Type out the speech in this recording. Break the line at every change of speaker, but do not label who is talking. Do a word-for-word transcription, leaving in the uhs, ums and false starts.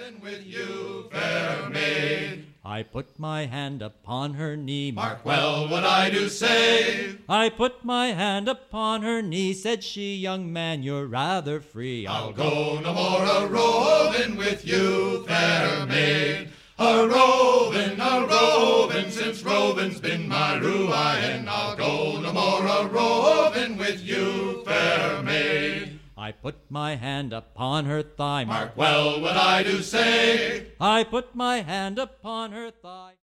roving with you, fair maid.
I put my hand upon her knee.
Mark well what I do say.
I put my hand upon her knee. Said she, young man, you're rather free.
I'll go no more a roving with you, fair maid. A roving, a roving, since roving's been my ruin. I'll go no more a roving with you, fair maid.
I put my hand upon her thigh.
Mark well what I do say.
I put my hand upon her thigh.